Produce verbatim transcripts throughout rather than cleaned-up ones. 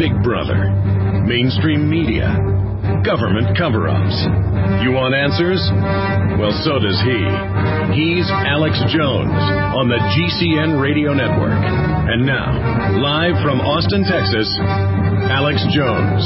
Big Brother, mainstream media, government cover-ups. You want answers? Well, so does he. He's Alex Jones on the G C N Radio Network. And now, live from Austin, Texas, Alex Jones.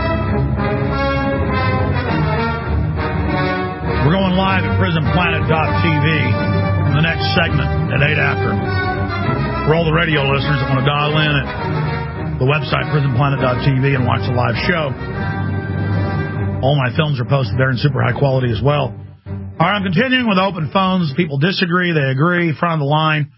We're going live at prison planet dot t v in the next segment at eight after. For all the radio listeners that want to dial in at the website prison planet dot t v and watch the live show. All my films are posted there in super high quality as well. All right, I'm continuing with open phones. People disagree, they agree, front of the line.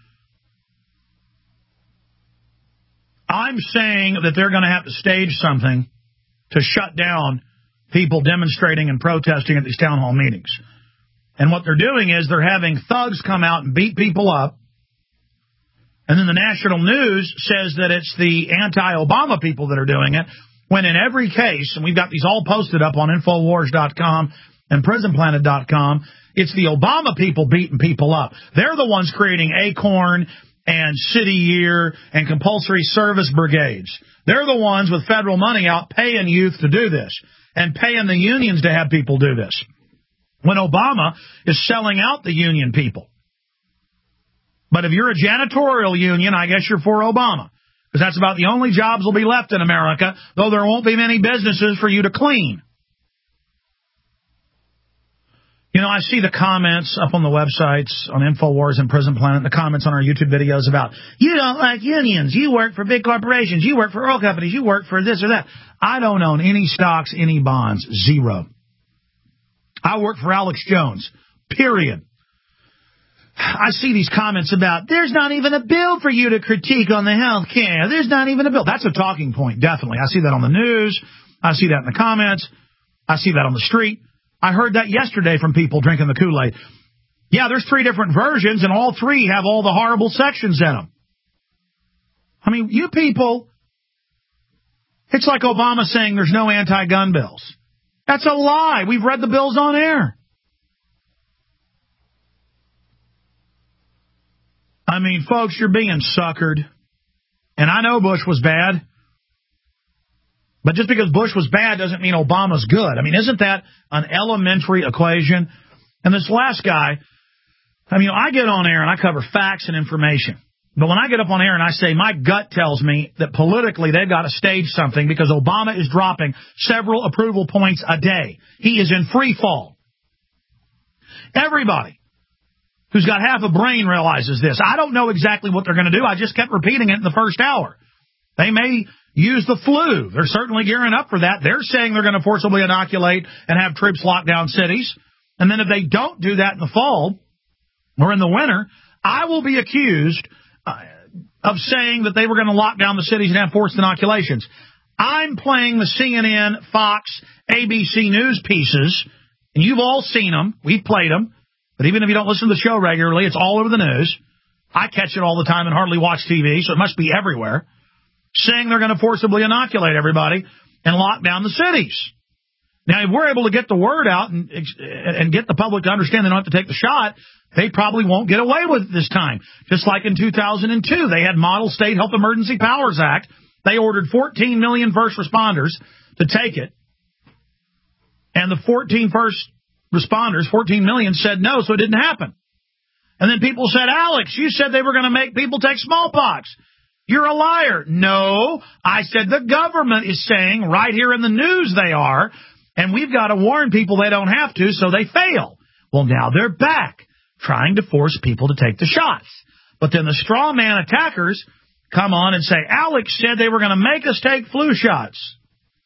I'm saying that they're going to have to stage something to shut down people demonstrating and protesting at these town hall meetings. And what they're doing is they're having thugs come out and beat people up. And then the national news says that it's the anti-Obama people that are doing it, when in every case, and we've got these all posted up on Infowars dot com and prison planet dot com, it's the Obama people beating people up. They're the ones creating ACORN and City Year and compulsory service brigades. They're the ones with federal money out paying youth to do this and paying the unions to have people do this, when Obama is selling out the union people. But if you're a janitorial union, I guess you're for Obama, because that's about the only jobs will be left in America, though there won't be many businesses for you to clean. You know, I see the comments up on the websites, on Infowars and Prison Planet, the comments on our YouTube videos about, you don't like unions, you work for big corporations, you work for oil companies, you work for this or that. I don't own any stocks, any bonds, zero. I work for Alex Jones, period. I see these comments about, there's not even a bill for you to critique on the health care. There's not even a bill. That's a talking point, definitely. I see that on the news. I see that in the comments. I see that on the street. I heard that yesterday from people drinking the Kool-Aid. Yeah, there's three different versions, and all three have all the horrible sections in them. I mean, you people, it's like Obama saying there's no anti-gun bills. That's a lie. We've read the bills on air. I mean, folks, you're being suckered. And I know Bush was bad. But just because Bush was bad doesn't mean Obama's good. I mean, isn't that an elementary equation? And this last guy, I mean, I get on air and I cover facts and information. But when I get up on air and I say my gut tells me that politically they've got to stage something because Obama is dropping several approval points a day. He is in free fall. Everybody who's got half a brain realizes this. I don't know exactly what they're going to do. I just kept repeating it in the first hour. They may use the flu. They're certainly gearing up for that. They're saying they're going to forcibly inoculate and have troops lock down cities. And then if they don't do that in the fall or in the winter, I will be accused uh, of saying that they were going to lock down the cities and have forced inoculations. I'm playing the C N N, Fox, A B C News pieces, and you've all seen them. We've played them. But even if you don't listen to the show regularly, it's all over the news. I catch it all the time and hardly watch T V, so it must be everywhere, saying they're going to forcibly inoculate everybody and lock down the cities. Now, if we're able to get the word out and, and get the public to understand they don't have to take the shot, they probably won't get away with it this time. Just like in two thousand two, they had Model State Health Emergency Powers Act. They ordered fourteen million first responders to take it. And the fourteen first responders, fourteen million, said no, so it didn't happen. And then people said, Alex, you said they were going to make people take smallpox. You're a liar. No, I said the government is saying right here in the news they are, and we've got to warn people they don't have to, so they fail. Well, now they're back trying to force people to take the shots. But then the straw man attackers come on and say, Alex said they were going to make us take flu shots.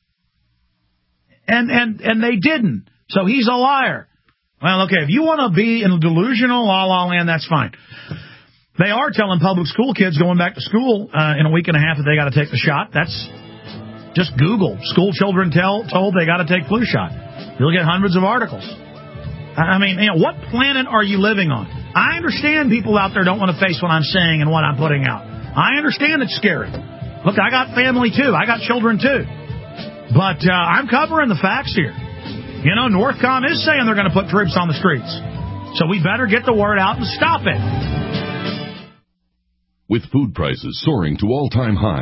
And, and, and they didn't. So he's a liar. Well, okay, if you want to be in a delusional la-la land, that's fine. They are telling public school kids going back to school uh, in a week and a half that they got to take the shot. That's just Google. School children tell, told they got to take flu shot. You'll get hundreds of articles. I mean, you know, what planet are you living on? I understand people out there don't want to face what I'm saying and what I'm putting out. I understand it's scary. Look, I got family, too. I got children, too. But uh, I'm covering the facts here. You know, Northcom is saying they're going to put troops on the streets. So we better get the word out and stop it. With food prices soaring to all-time highs,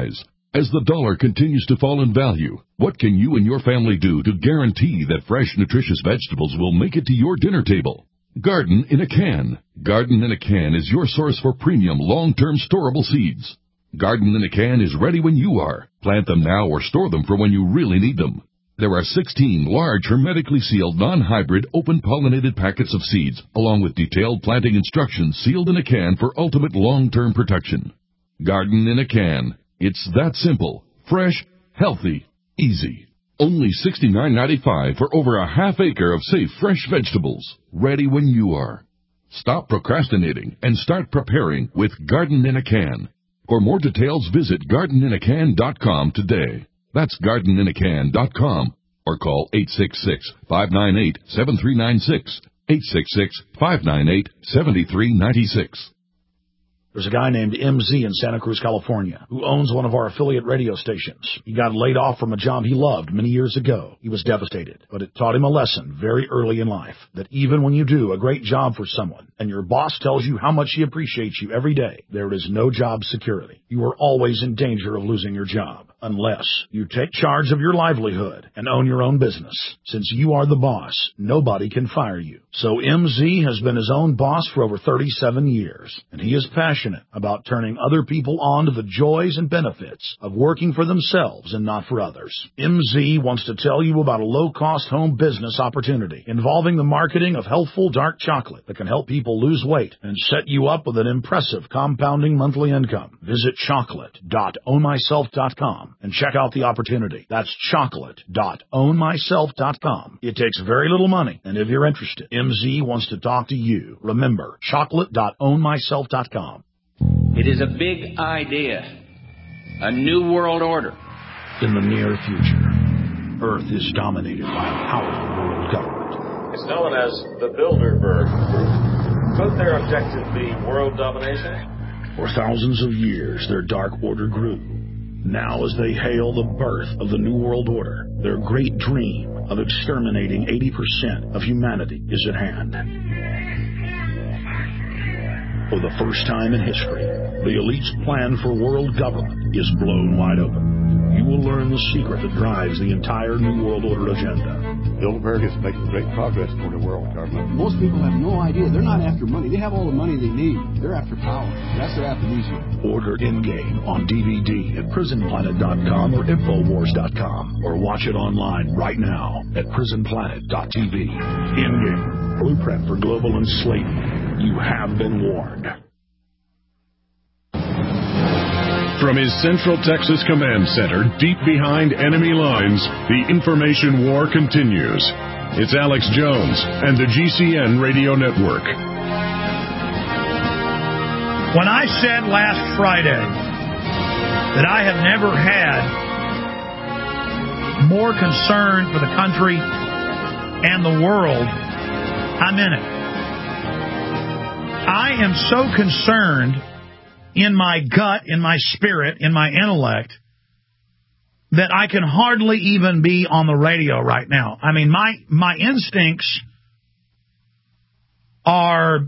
As the dollar continues to fall in value, what can you and your family do to guarantee that fresh, nutritious vegetables will make it to your dinner table? Garden in a Can. Garden in a Can is your source for premium, long-term storable seeds. Garden in a Can is ready when you are. Plant them now or store them for when you really need them. There are sixteen large, hermetically sealed, non-hybrid, open-pollinated packets of seeds, along with detailed planting instructions sealed in a can for ultimate long-term protection. Garden in a Can. It's that simple, fresh, healthy, easy. Only sixty-nine ninety-five for over a half acre of safe, fresh vegetables, ready when you are. Stop procrastinating and start preparing with Garden in a Can. For more details, visit garden in a can dot com today. That's garden in a can dot com or call eight six six, five nine eight, seven three nine six, eight six six, five nine eight, seven three nine six. There's a guy named M Z in Santa Cruz, California, who owns one of our affiliate radio stations. He got laid off from a job he loved many years ago. He was devastated, but it taught him a lesson very early in life, that even when you do a great job for someone and your boss tells you how much he appreciates you every day, there is no job security. You are always in danger of losing your job, unless you take charge of your livelihood and own your own business. Since you are the boss, nobody can fire you. So M Z has been his own boss for over thirty-seven years, and he is passionate about turning other people on to the joys and benefits of working for themselves and not for others. M Z wants to tell you about a low-cost home business opportunity involving the marketing of healthful dark chocolate that can help people lose weight and set you up with an impressive compounding monthly income. Visit chocolate dot own myself dot com and check out the opportunity. That's chocolate dot own myself dot com. It takes very little money, and if you're interested, M Z wants to talk to you. Remember, chocolate dot own myself dot com. It is a big idea, a new world order. In the near future, Earth is dominated by a powerful world government. It's known as the Bilderberg Group. Could their objective be world domination? For thousands of years, their dark order grew. Now, as they hail the birth of the New World Order, their great dream of exterminating eighty percent of humanity is at hand. For the first time in history, the elite's plan for world government is blown wide open. You will learn the secret that drives the entire New World Order agenda. Bilderberg is making great progress toward a world government. Most people have no idea. They're not after money. They have all the money they need. They're after power. That's their amnesia. Order Endgame on D V D at prison planet dot com or infowars dot com, or watch it online right now at prison planet dot t v. Endgame, blueprint for global enslavement. You have been warned. From his Central Texas Command Center, deep behind enemy lines, the information war continues. It's Alex Jones and the G C N Radio Network. When I said last Friday that I have never had more concern for the country and the world, I meant it. I am so concerned in my gut, in my spirit, in my intellect, that I can hardly even be on the radio right now. I mean, my my instincts are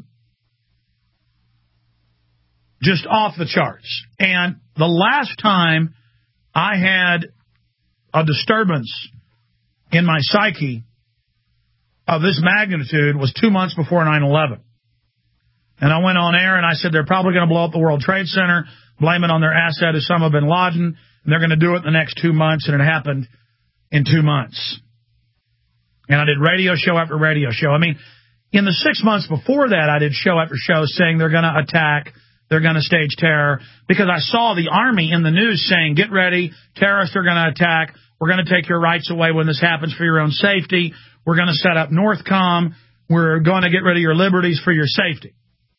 just off the charts. And the last time I had a disturbance in my psyche of this magnitude was two months before nine eleven. And I went on air and I said they're probably going to blow up the World Trade Center, blame it on their asset Osama bin Laden, and they're going to do it in the next two months, and it happened in two months. And I did radio show after radio show. I mean, in the six months before that, I did show after show saying they're going to attack, they're going to stage terror, because I saw the Army in the news saying, get ready, terrorists are going to attack, we're going to take your rights away when this happens for your own safety, we're going to set up Northcom, we're going to get rid of your liberties for your safety.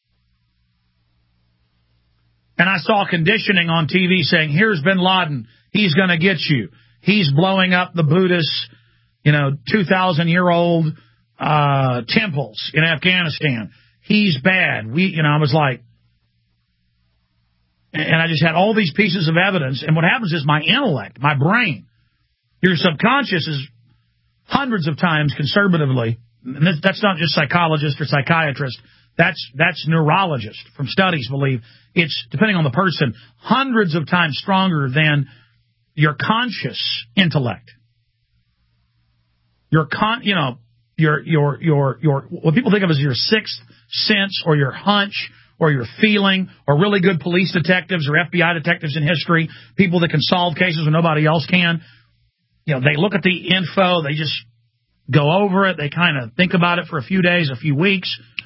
And I saw conditioning on T V saying, here's bin Laden. He's going to get you. He's blowing up the Buddhist, you know, two thousand year old uh, temples in Afghanistan. He's bad. We, you know, I was like, and I just had all these pieces of evidence. And what happens is my intellect, my brain, your subconscious is hundreds of times conservatively. And that's not just psychologist or psychiatrist. That's that's neurologists from studies believe it's, depending on the person, hundreds of times stronger than your conscious intellect. Your con, you know, your your your your what people think of as your sixth sense or your hunch or your feeling, or really good police detectives or F B I detectives in history, people that can solve cases when nobody else can. You know, they look at the info, they just go over it, they kind of think about it for a few days, a few weeks.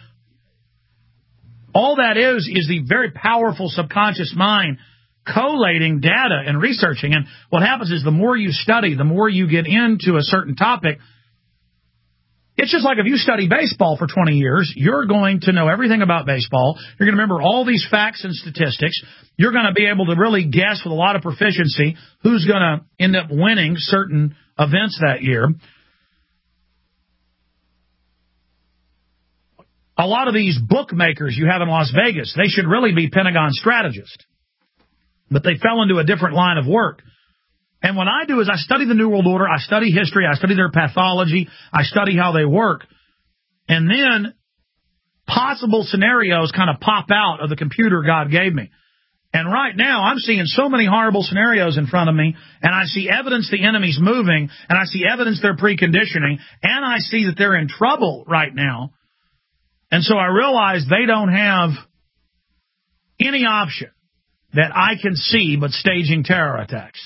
All that is is the very powerful subconscious mind collating data and researching. And what happens is the more you study, the more you get into a certain topic. It's just like if you study baseball for twenty years, you're going to know everything about baseball. You're going to remember all these facts and statistics. You're going to be able to really guess with a lot of proficiency who's going to end up winning certain events that year. A lot of these bookmakers you have in Las Vegas, they should really be Pentagon strategists. But they fell into a different line of work. And what I do is I study the New World Order, I study history, I study their pathology, I study how they work, and then possible scenarios kind of pop out of the computer God gave me. And right now I'm seeing so many horrible scenarios in front of me, and I see evidence the enemy's moving, and I see evidence they're preconditioning, and I see that they're in trouble right now. And so I realize they don't have any option that I can see but staging terror attacks.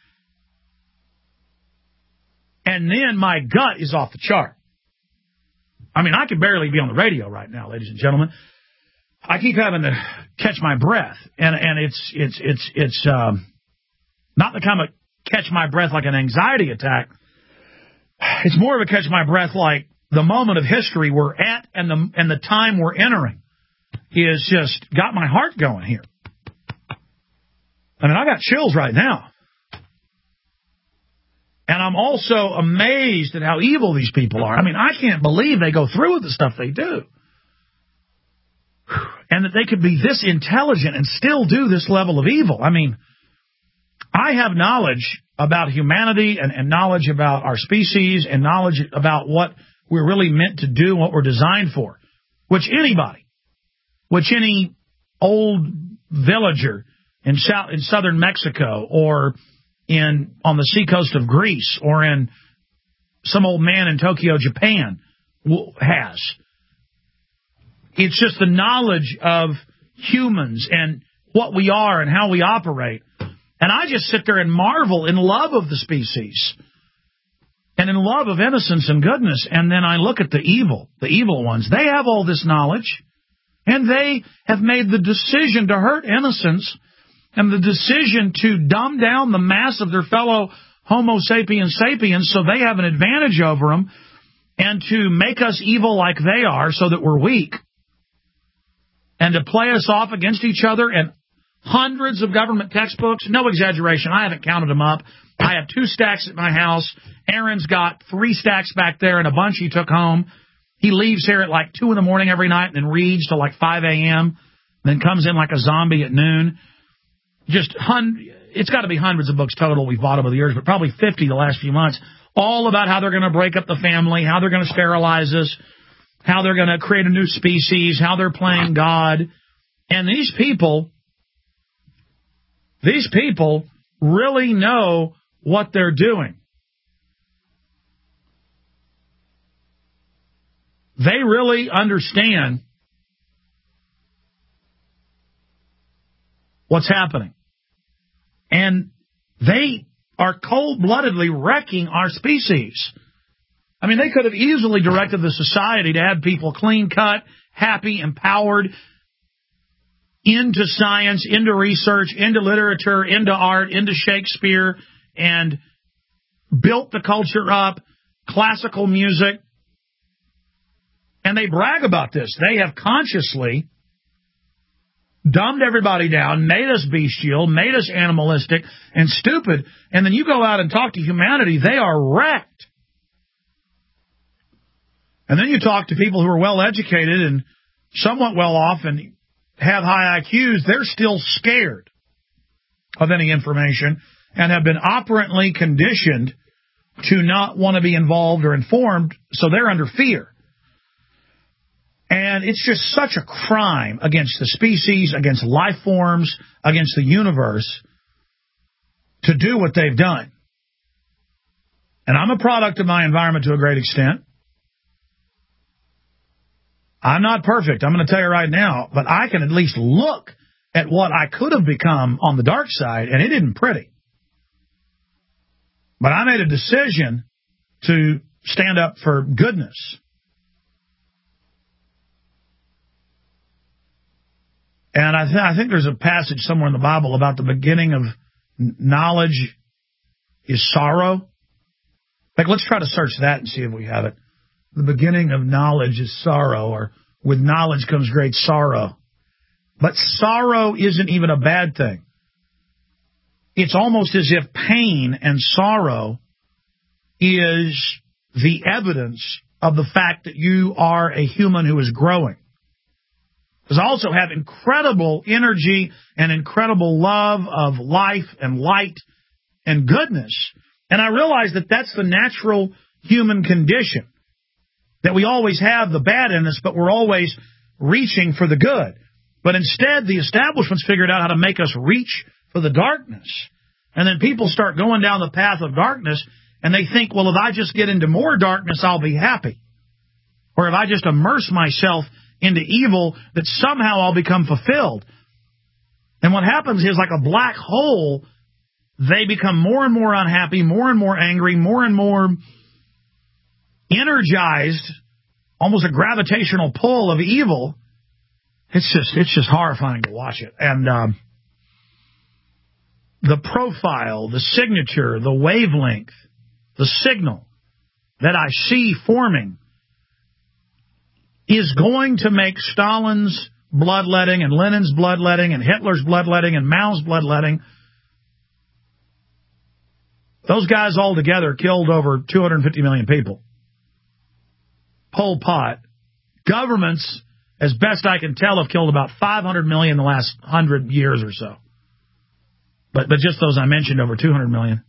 And then my gut is off the chart. I mean, I could barely be on the radio right now, ladies and gentlemen. I keep having to catch my breath, and and it's it's it's it's um, not the kind of catch my breath like an anxiety attack. It's more of a catch my breath like the moment of history we're at, and the and the time we're entering is just got my heart going here. I mean, I got chills right now. And I'm also amazed at how evil these people are. I mean, I can't believe they go through with the stuff they do. And that they could be this intelligent and still do this level of evil. I mean, I have knowledge about humanity and, and knowledge about our species and knowledge about what we're really meant to do and what we're designed for, which anybody, which any old villager in South, in southern Mexico or in on the seacoast of Greece or in some old man in Tokyo, Japan has. It's just the knowledge of humans and what we are and how we operate. And I just sit there and marvel in love of the species and in love of innocence and goodness. And then I look at the evil, the evil ones. They have all this knowledge, and they have made the decision to hurt innocence and the decision to dumb down the mass of their fellow Homo sapiens sapiens so they have an advantage over them, and to make us evil like they are so that we're weak, and to play us off against each other. And hundreds of government textbooks, no exaggeration, I haven't counted them up. I have two stacks at my house. Aaron's got three stacks back there and a bunch he took home. He leaves here at like two in the morning every night and then reads till like five a.m., then comes in like a zombie at noon. Just hun- it's got to be hundreds of books total we've bought over the years, but probably fifty the last few months, all about how they're going to break up the family, how they're going to sterilize us, how they're going to create a new species, how they're playing God. And these people, these people really know what they're doing. They really understand what's happening. And they are cold-bloodedly wrecking our species. I mean, they could have easily directed the society to have people clean-cut, happy, empowered, into science, into research, into literature, into art, into Shakespeare, and built the culture up, classical music. And they brag about this. They have consciously dumbed everybody down, made us bestial, made us animalistic and stupid. And then you go out and talk to humanity, they are wrecked. And then you talk to people who are well-educated and somewhat well-off and have high I Qs, they're still scared of any information and have been operantly conditioned to not want to be involved or informed, so they're under fear. And it's just such a crime against the species, against life forms, against the universe, to do what they've done. And I'm a product of my environment to a great extent. I'm not perfect, I'm going to tell you right now, but I can at least look at what I could have become on the dark side, and it isn't pretty. But I made a decision to stand up for goodness. And I, th- I think there's a passage somewhere in the Bible about the beginning of knowledge is sorrow. Like, let's try to search that and see if we have it. The beginning of knowledge is sorrow, or with knowledge comes great sorrow. But sorrow isn't even a bad thing. It's almost as if pain and sorrow is the evidence of the fact that you are a human who is growing. Because I also have incredible energy and incredible love of life and light and goodness. And I realize that that's the natural human condition. That we always have the bad in us, but we're always reaching for the good. But instead, the establishment's figured out how to make us reach for the darkness. And then people start going down the path of darkness, and they think, well, if I just get into more darkness, I'll be happy. Or if I just immerse myself into evil, that somehow I'll become fulfilled. And what happens is, like a black hole, they become more and more unhappy, more and more angry, more and more energized, almost a gravitational pull of evil. It's just it's just horrifying to watch it. And um, the profile, the signature, the wavelength, the signal that I see forming is going to make Stalin's bloodletting and Lenin's bloodletting and Hitler's bloodletting and Mao's bloodletting. Those guys all together killed over two hundred fifty million people. Pol Pot. Governments, as best I can tell, have killed about five hundred million in the last one hundred years or so. But, but just those I mentioned, over two hundred million.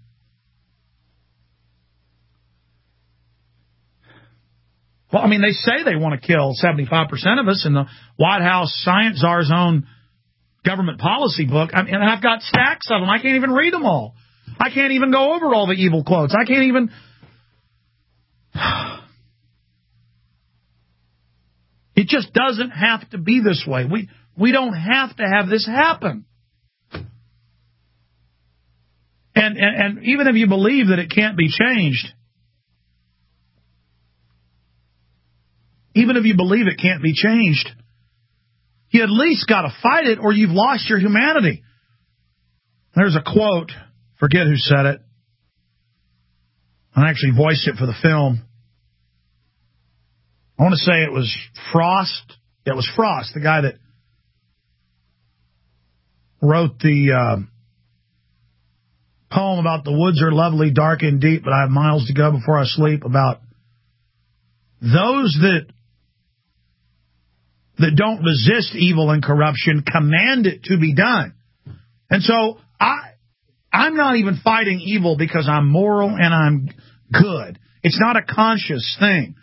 Well, I mean, they say they want to kill seventy-five percent of us in the White House Science Czar's own government policy book. I mean, and I've got stacks of them. I can't even read them all. I can't even go over all the evil quotes. I can't even... It just doesn't have to be this way. We we don't have to have this happen. And, and, and even if you believe that it can't be changed, even if you believe it can't be changed, you at least got to fight it or you've lost your humanity. There's a quote, forget who said it. I actually voiced it for the film. I want to say it was Frost. It was Frost, the guy that wrote the uh, poem about the woods are lovely, dark and deep, but I have miles to go before I sleep, about those that that don't resist evil and corruption command it to be done. And so I, I'm not even fighting evil because I'm moral and I'm good. It's not a conscious thing.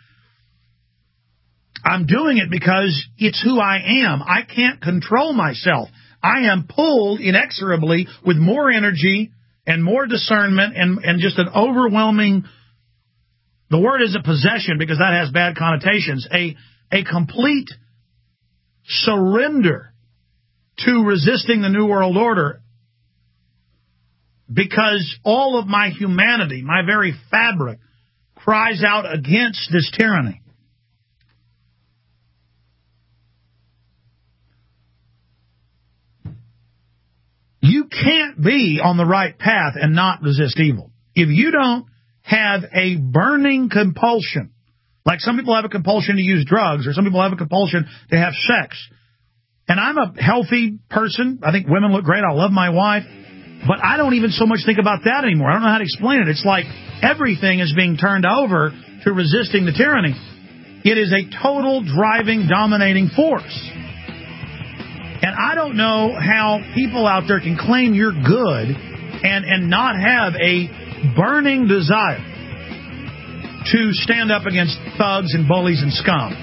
I'm doing it because it's who I am. I can't control myself. I am pulled inexorably with more energy and more discernment and, and just an overwhelming, the word isn't possession because that has bad connotations, a, a complete surrender to resisting the New World Order, because all of my humanity, my very fabric, cries out against this tyranny. You can't be on the right path and not resist evil. If you don't have a burning compulsion, like some people have a compulsion to use drugs, or some people have a compulsion to have sex. And I'm a healthy person. I think women look great. I love my wife. But I don't even so much think about that anymore. I don't know how to explain it. It's like everything is being turned over to resisting the tyranny. It is a total driving, dominating force. And I don't know how people out there can claim you're good and, and not have a burning desire to stand up against thugs and bullies and scum.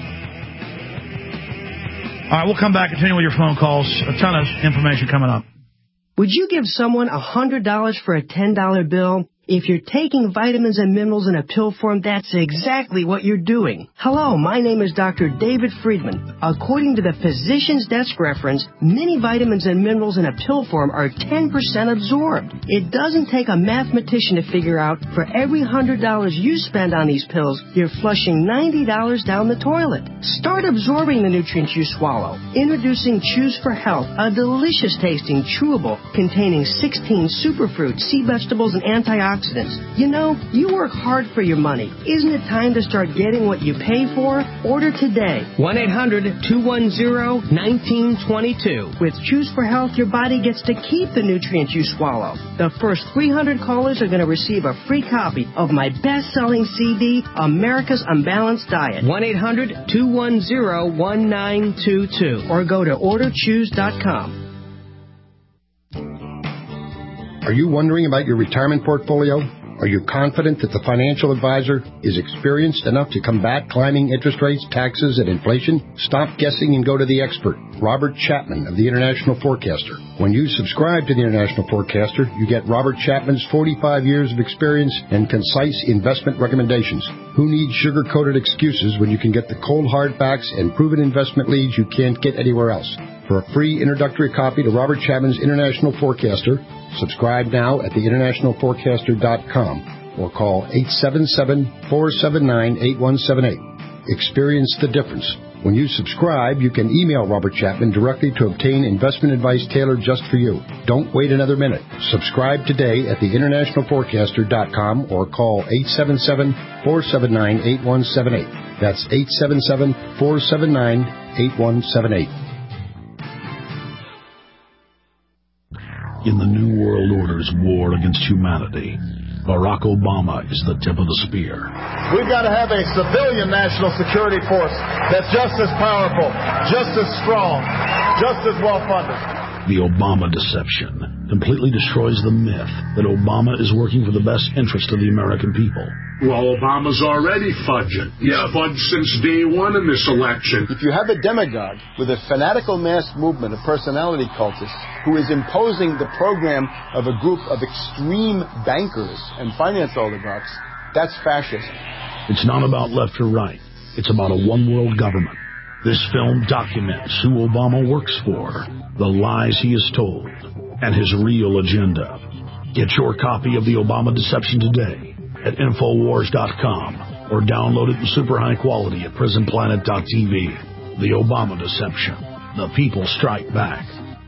All right, we'll come back, continue with your phone calls. A ton of information coming up. Would you give someone one hundred dollars for a ten dollar bill? If you're taking vitamins and minerals in a pill form, that's exactly what you're doing. Hello, my name is Doctor David Friedman. According to the Physician's Desk reference, many vitamins and minerals in a pill form are ten percent absorbed. It doesn't take a mathematician to figure out for every one hundred dollars you spend on these pills, you're flushing ninety dollars down the toilet. Start absorbing the nutrients you swallow. Introducing Choose for Health, a delicious tasting chewable containing sixteen superfruits, sea vegetables, and antioxidants. You know, you work hard for your money. Isn't it time to start getting what you pay for? Order today. one eight hundred two one zero one nine two two. With Choose for Health, your body gets to keep the nutrients you swallow. The first three hundred callers are going to receive a free copy of my best-selling C D, America's Unbalanced Diet. one eight hundred two one zero one nine two two. Or go to order choose dot com. Are you wondering about your retirement portfolio? Are you confident that the financial advisor is experienced enough to combat climbing interest rates, taxes, and inflation? Stop guessing and go to the expert, Robert Chapman of the International Forecaster. When you subscribe to the International Forecaster, you get Robert Chapman's forty-five years of experience and concise investment recommendations. Who needs sugar-coated excuses when you can get the cold hard facts and proven investment leads you can't get anywhere else? For a free introductory copy to Robert Chapman's International Forecaster, subscribe now at the international forecaster dot com or call eight seven seven, four seven nine, eight one seven eight. Experience the difference. When you subscribe, you can email Robert Chapman directly to obtain investment advice tailored just for you. Don't wait another minute. Subscribe today at the international forecaster dot com or call eight seven seven, four seven nine, eight one seven eight. That's eight seven seven, four seven nine, eight one seven eight. In the New World Order's war against humanity, Barack Obama is the tip of the spear. We've got to have a civilian national security force that's just as powerful, just as strong, just as well-funded. The Obama deception completely destroys the myth that Obama is working for the best interest of the American people. Well, Obama's already fudging. He's yeah. fudged since day one in this election. If you have a demagogue with a fanatical mass movement of personality cultists who is imposing the program of a group of extreme bankers and finance oligarchs, that's fascism. It's not about left or right. It's about a one-world government. This film documents who Obama works for, the lies he has told, and his real agenda. Get your copy of The Obama Deception today at infowars dot com or download it in super high quality at prison planet dot t v. The Obama Deception. The people strike back.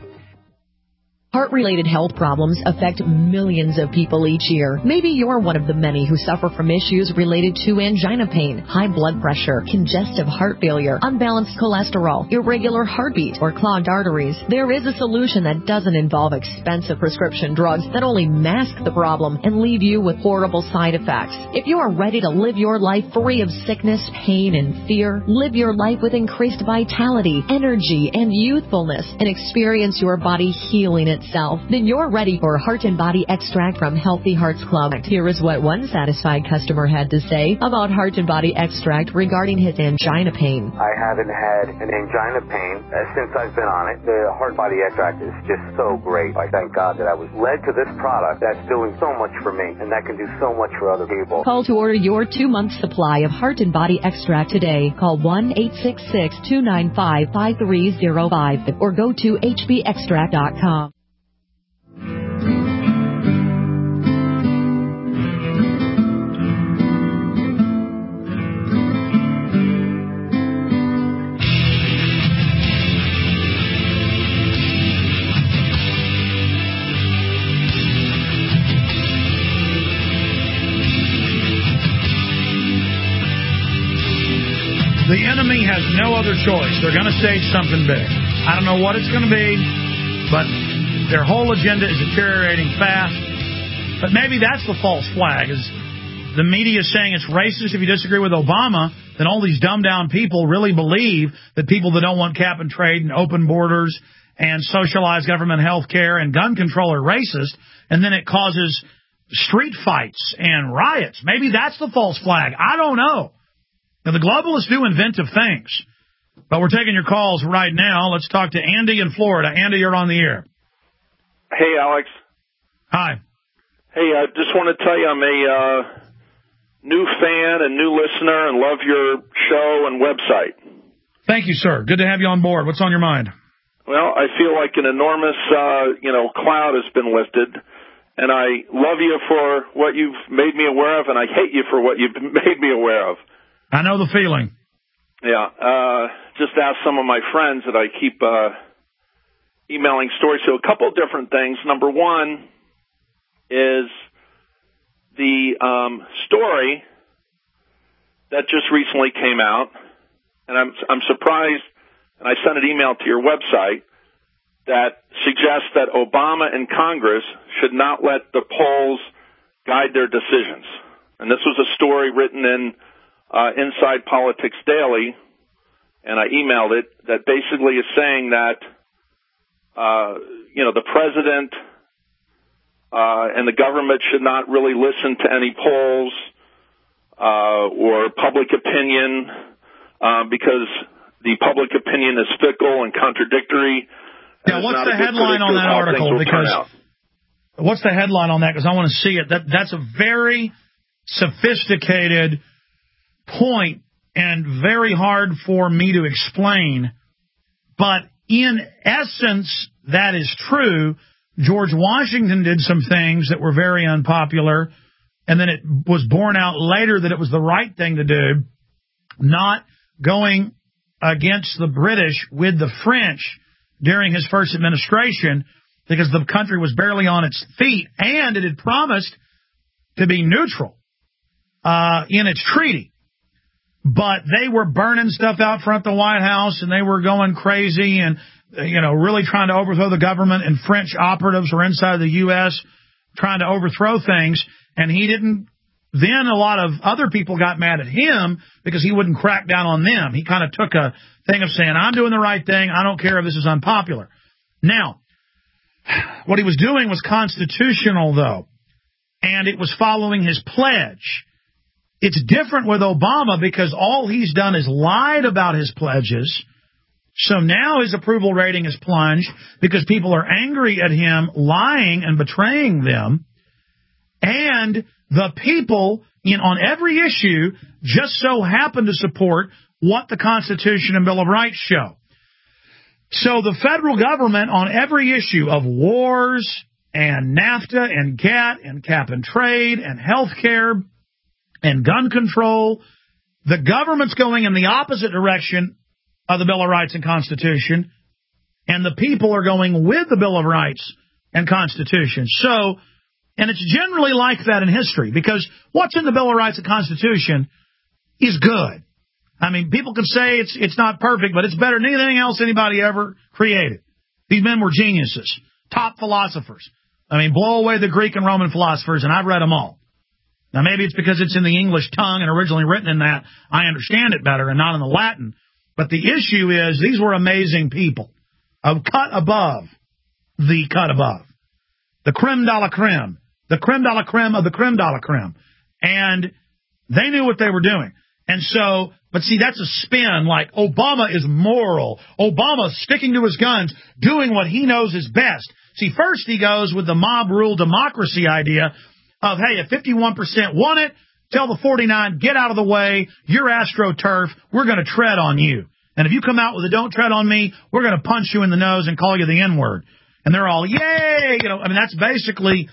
Heart-related health problems affect millions of people each year. Maybe you're one of the many who suffer from issues related to angina pain, high blood pressure, congestive heart failure, unbalanced cholesterol, irregular heartbeat, or clogged arteries. There is a solution that doesn't involve expensive prescription drugs that only mask the problem and leave you with horrible side effects. If you are ready to live your life free of sickness, pain, and fear, live your life with increased vitality, energy, and youthfulness, and experience your body healing itself, then you're ready for Heart and Body Extract from Healthy Hearts Club. Here is what one satisfied customer had to say about Heart and Body Extract regarding his angina pain. I haven't had an angina pain since I've been on it. The Heart Body Extract is just so great. I thank God that I was led to this product that's doing so much for me, and that can do so much for other people. Call to order your two-month supply of Heart and Body Extract today. Call one eight six six, two nine five, five three zero five or go to h b extract dot com. The enemy has no other choice. They're going to stage something big. I don't know what it's going to be, but their whole agenda is deteriorating fast. But maybe that's the false flag, is the media saying it's racist if you disagree with Obama, then all these dumbed-down people really believe that people that don't want cap and trade and open borders and socialized government health care and gun control are racist, and then it causes street fights and riots. Maybe that's the false flag. I don't know. Now, the globalists do inventive things, but we're taking your calls right now. Let's talk to Andy in Florida. Andy, you're on the air. Hey, Alex. Hi. Hey, I just want to tell you I'm a uh, new fan and new listener and love your show and website. Thank you, sir. Good to have you on board. What's on your mind? Well, I feel like an enormous, uh, you know, cloud has been lifted, and I love you for what you've made me aware of, and I hate you for what you've made me aware of. I know the feeling. Yeah. Uh, just ask some of my friends that I keep uh, emailing stories to. A couple of different things. Number one is the um, story that just recently came out, and I'm I'm surprised, and I sent an email to your website that suggests that Obama and Congress should not let the polls guide their decisions. And this was a story written in uh, Inside Politics Daily, and I emailed it, that basically is saying that, uh, you know, the president Uh, and the government should not really listen to any polls uh, or public opinion uh, because the public opinion is fickle and contradictory. Yeah, and what's the headline on that article? Because what's the headline on that? Because I want to see it. That that's a very sophisticated point and very hard for me to explain. But in essence, that is true. George Washington did some things that were very unpopular, and then it was borne out later that it was the right thing to do, not going against the British with the French during his first administration because the country was barely on its feet, and it had promised to be neutral uh, in its treaty. But they were burning stuff out front of the White House, and they were going crazy and you know, really trying to overthrow the government, and French operatives were inside the U S trying to overthrow things, and he didn't. Then a lot of other people got mad at him because he wouldn't crack down on them. He kind of took a thing of saying, I'm doing the right thing, I don't care if this is unpopular. Now, what he was doing was constitutional, though, and it was following his pledge. It's different with Obama because all he's done is lied about his pledges. So now his approval rating is plunged because people are angry at him lying and betraying them. And the people in on every issue just so happen to support what the Constitution and Bill of Rights show. So the federal government on every issue of wars and NAFTA and GATT and cap and trade and health care and gun control, the government's going in the opposite direction of the Bill of Rights and Constitution, and the people are going with the Bill of Rights and Constitution. So, and it's generally like that in history, because what's in the Bill of Rights and Constitution is good. I mean, people can say it's it's not perfect, but it's better than anything else anybody ever created. These men were geniuses, top philosophers. I mean, blow away the Greek and Roman philosophers, and I've read them all. Now, maybe it's because it's in the English tongue and originally written in that, I understand it better and not in the Latin. But the issue is these were amazing people, a cut above the cut above, the creme de la creme, the creme de la creme of the creme de la creme. And they knew what they were doing. And so, but see, that's a spin, like Obama is moral. Obama's sticking to his guns, doing what he knows is best. See, first he goes with the mob rule democracy idea of, hey, if fifty-one percent want it, tell the forty-nine, get out of the way, you're AstroTurf, we're going to tread on you. And if you come out with a don't tread on me, we're going to punch you in the nose and call you the N-word. And they're all, yay! You know, I mean, that's basically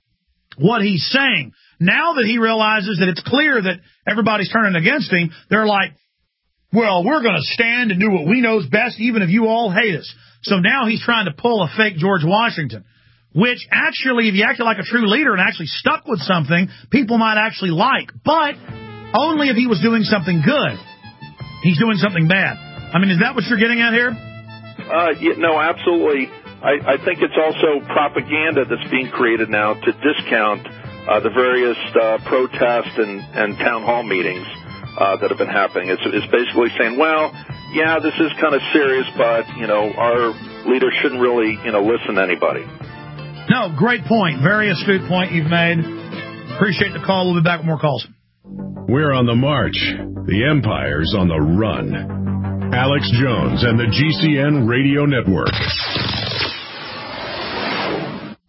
what he's saying. Now that he realizes that it's clear that everybody's turning against him, they're like, well, we're going to stand and do what we know is best, even if you all hate us. So now he's trying to pull a fake George Washington, which actually, if you acted like a true leader and actually stuck with something, people might actually like, but only if he was doing something good. He's doing something bad. I mean, is that what you're getting at here? Uh, yeah, no, absolutely. I, I think it's also propaganda that's being created now to discount uh, the various uh, protest and, and town hall meetings uh, that have been happening. It's, it's basically saying, well, yeah, this is kind of serious, but, you know, our leaders shouldn't really, you know, listen to anybody. No, great point. Very astute point you've made. Appreciate the call. We'll be back with more calls. We're on the march. The empire's on the run. Alex Jones and the G C N Radio Network.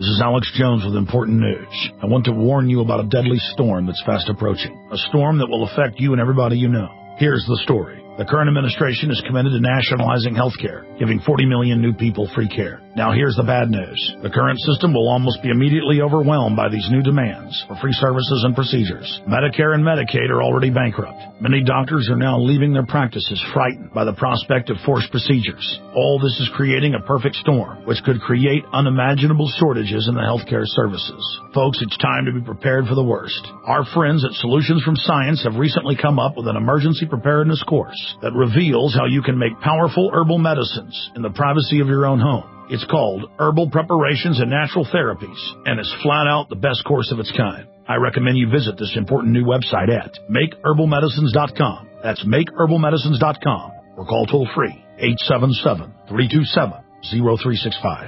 This is Alex Jones with important news. I want to warn you about a deadly storm that's fast approaching. A storm that will affect you and everybody you know. Here's the story. The current administration is committed to nationalizing health care, giving forty million new people free care. Now here's the bad news. The current system will almost be immediately overwhelmed by these new demands for free services and procedures. Medicare and Medicaid are already bankrupt. Many doctors are now leaving their practices frightened by the prospect of forced procedures. All this is creating a perfect storm, which could create unimaginable shortages in the healthcare services. Folks, it's time to be prepared for the worst. Our friends at Solutions from Science have recently come up with an emergency preparedness course that reveals how you can make powerful herbal medicines in the privacy of your own home. It's called Herbal Preparations and Natural Therapies, and it's flat out the best course of its kind. I recommend you visit this important new website at make herbal medicines dot com. That's make herbal medicines dot com, or call toll free eight seven seven, three two seven, zero three six five.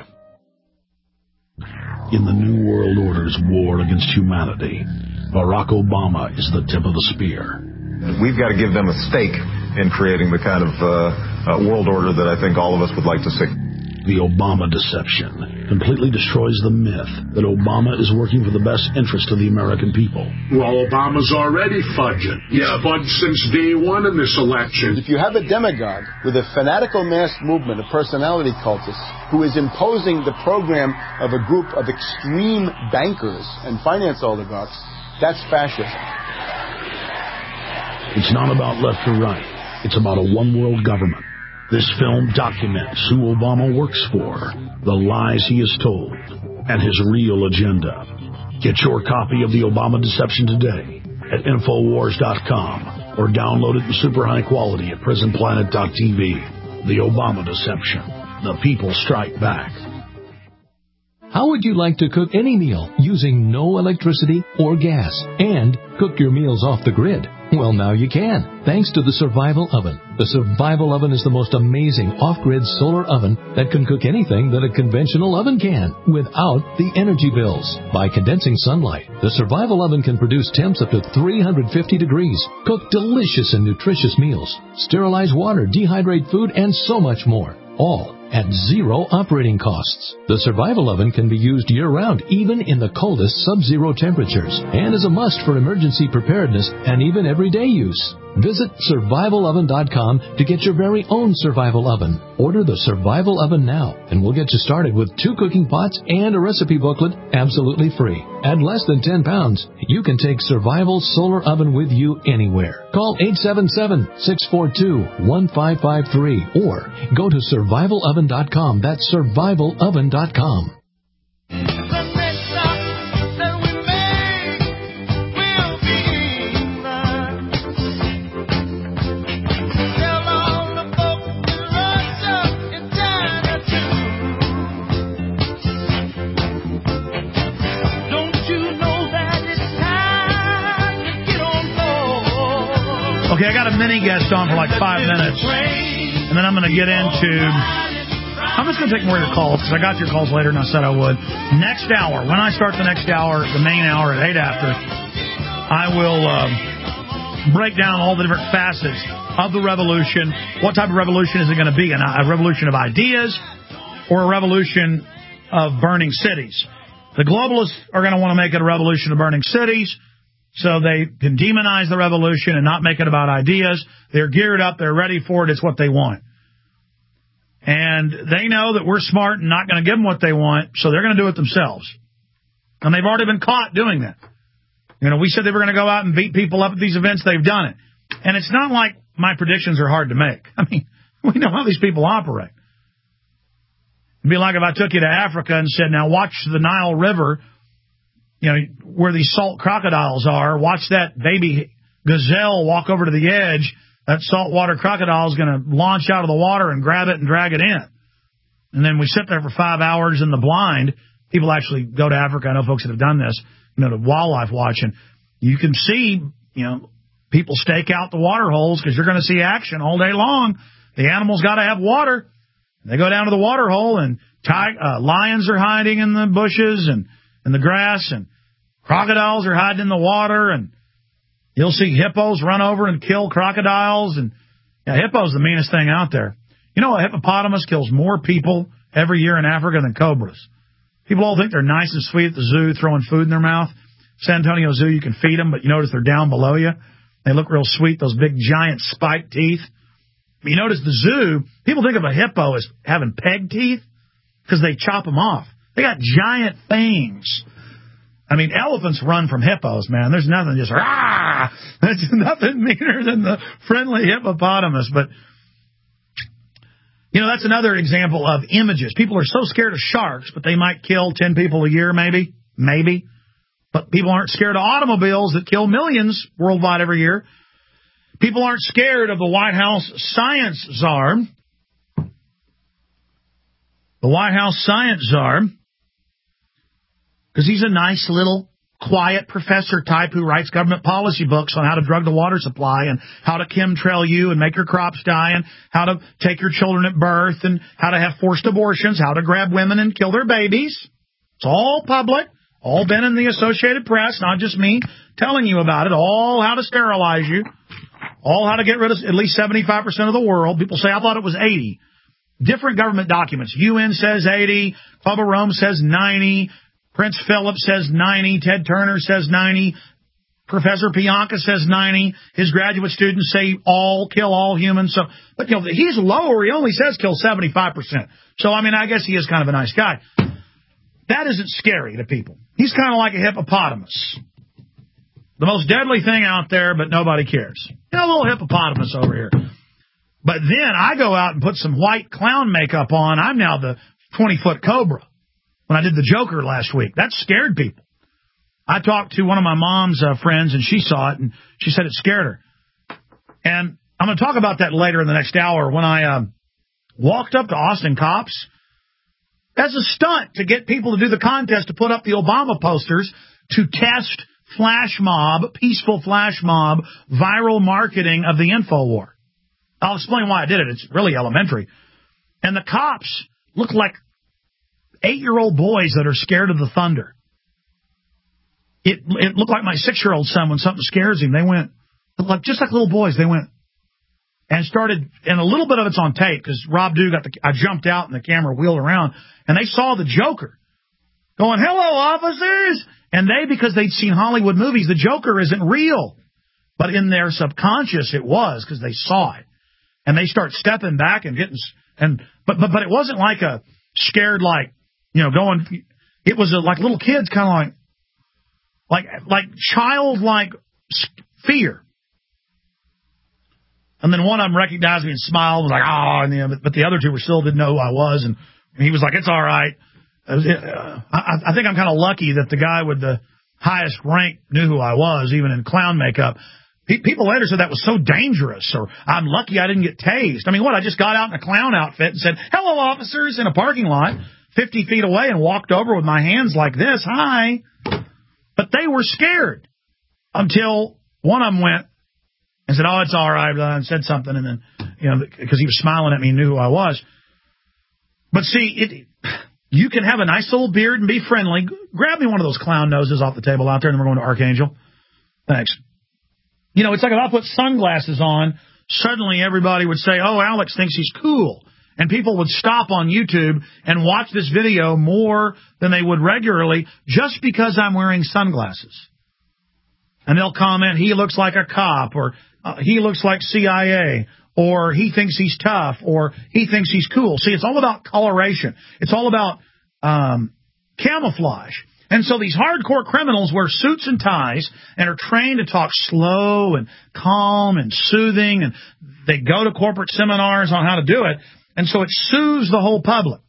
In the New World Order's war against humanity, Barack Obama is the tip of the spear. We've got to give them a stake in creating the kind of uh, uh, world order that I think all of us would like to see. The Obama deception completely destroys the myth that Obama is working for the best interest of the American people. Well, Obama's already fudging. Yeah, fudged since day one in this election. If you have a demagogue with a fanatical mass movement of personality cultists who is imposing the program of a group of extreme bankers and finance oligarchs, that's fascism. It's not about left or right. It's about a one-world government. This film documents who Obama works for, the lies he has told, and his real agenda. Get your copy of The Obama Deception today at Infowars dot com or download it in super high quality at Prison Planet dot T V. The Obama Deception. The people strike back. How would you like to cook any meal using no electricity or gas and cook your meals off the grid? Well, now you can, thanks to the Survival Oven. The Survival Oven is the most amazing off-grid solar oven that can cook anything that a conventional oven can without the energy bills. By condensing sunlight, the Survival Oven can produce temps up to three hundred fifty degrees, cook delicious and nutritious meals, sterilize water, dehydrate food, and so much more. All at zero operating costs. The Survival Oven can be used year-round, even in the coldest sub-zero temperatures, and is a must for emergency preparedness and even everyday use. Visit survival oven dot com to get your very own Survival Oven. Order the Survival Oven now, and we'll get you started with two cooking pots and a recipe booklet absolutely free. At less than ten pounds, you can take Survival Solar Oven with you anywhere. Call eight seven seven, six four two, one five five three or go to survival oven dot com. That's survival oven dot com. Okay, I got a mini guest on for like five minutes, and then I'm going to get into... I'm just going to take more of your calls, because I got your calls later, and I said I would. Next hour, when I start the next hour, the main hour at eight after, I will um, break down all the different facets of the revolution. What type of revolution is it going to be? A revolution of ideas or a revolution of burning cities? The globalists are going to want to make it a revolution of burning cities, so they can demonize the revolution and not make it about ideas. They're geared up. They're ready for it. It's what they want. And they know that we're smart and not going to give them what they want, so they're going to do it themselves. And they've already been caught doing that. You know, we said they were going to go out and beat people up at these events. They've done it. And it's not like my predictions are hard to make. I mean, we know how these people operate. It'd be like if I took you to Africa and said, now watch the Nile River, you know, where these salt crocodiles are. Watch that baby gazelle walk over to the edge. That saltwater crocodile is going to launch out of the water and grab it and drag it in. And then we sit there for five hours in the blind. People actually go to Africa. I know folks that have done this, you know, to wildlife watching. You can see, you know, people stake out the water holes because you're going to see action all day long. The animals got to have water. They go down to the water hole, and tig- uh, lions are hiding in the bushes and in the grass, and crocodiles are hiding in the water, and you'll see hippos run over and kill crocodiles. And yeah, hippo's the meanest thing out there. You know, a hippopotamus kills more people every year in Africa than cobras. People all think they're nice and sweet at the zoo, throwing food in their mouth. San Antonio Zoo, you can feed them, but you notice they're down below you. They look real sweet, those big, giant spiked teeth. You notice the zoo, people think of a hippo as having peg teeth because they chop them off. They got giant fangs. I mean, elephants run from hippos, man. There's nothing just, ah! There's nothing meaner than the friendly hippopotamus. But, you know, that's another example of images. People are so scared of sharks, but they might kill ten people a year, maybe. Maybe. But people aren't scared of automobiles that kill millions worldwide every year. People aren't scared of the White House science czar. The White House science czar, because he's a nice little quiet professor type who writes government policy books on how to drug the water supply and how to chemtrail you and make your crops die and how to take your children at birth and how to have forced abortions, how to grab women and kill their babies. It's all public, all been in the Associated Press, not just me telling you about it, all how to sterilize you. All how to get rid of at least seventy-five percent of the world. People say, I thought it was eighty. Different government documents. U N says eighty. Club of Rome says ninety. Prince Philip says ninety. Ted Turner says ninety. Professor Pianka says ninety. His graduate students say all, kill all humans. So, but, you know, he's lower. He only says kill seventy-five percent. So, I mean, I guess he is kind of a nice guy. That isn't scary to people. He's kind of like a hippopotamus. The most deadly thing out there, but nobody cares. You know, a little hippopotamus over here. But then I go out and put some white clown makeup on. I'm now the twenty-foot cobra when I did the Joker last week. That scared people. I talked to one of my mom's uh, friends, and she saw it, and she said it scared her. And I'm going to talk about that later in the next hour. When I uh, walked up to Austin Cops, as a stunt to get people to do the contest to put up the Obama posters to test flash mob, peaceful flash mob, viral marketing of the InfoWar. I'll explain why I did it. It's really elementary. And the cops look like eight-year-old boys that are scared of the thunder. It it looked like my six-year-old son when something scares him. They went, like just like little boys, they went and started, and a little bit of it's on tape because Rob Dew got the, I jumped out and the camera wheeled around, and they saw the Joker going, hello, officers. And they, because they'd seen Hollywood movies, the Joker isn't real. But in their subconscious, it was, because they saw it. And they start stepping back and getting, and but but but it wasn't like a scared, like, you know, going, it was a, like little kids kind of like, like, like childlike fear. And then one of them recognized me and smiled, was like, oh, and the, but the other two were still didn't know who I was. And he was like, it's all right. I, I think I'm kind of lucky that the guy with the highest rank knew who I was, even in clown makeup. People later said that was so dangerous, or I'm lucky I didn't get tased. I mean, what, I just got out in a clown outfit and said, hello, officers, in a parking lot, fifty feet away, and walked over with my hands like this, hi. But they were scared until one of them went and said, oh, it's all right, and said something, and then, you know, because he was smiling at me and knew who I was. But see, it... You can have a nice little beard and be friendly. Grab me one of those clown noses off the table out there, and then we're going to Archangel. Thanks. You know, it's like if I put sunglasses on, suddenly everybody would say, oh, Alex thinks he's cool. And people would stop on YouTube and watch this video more than they would regularly just because I'm wearing sunglasses. And they'll comment, he looks like a cop, or uh, he looks like C I A, or he thinks he's tough, or he thinks he's cool. See, it's all about coloration. It's all about um, camouflage. And so these hardcore criminals wear suits and ties and are trained to talk slow and calm and soothing, and they go to corporate seminars on how to do it, and so it soothes the whole public.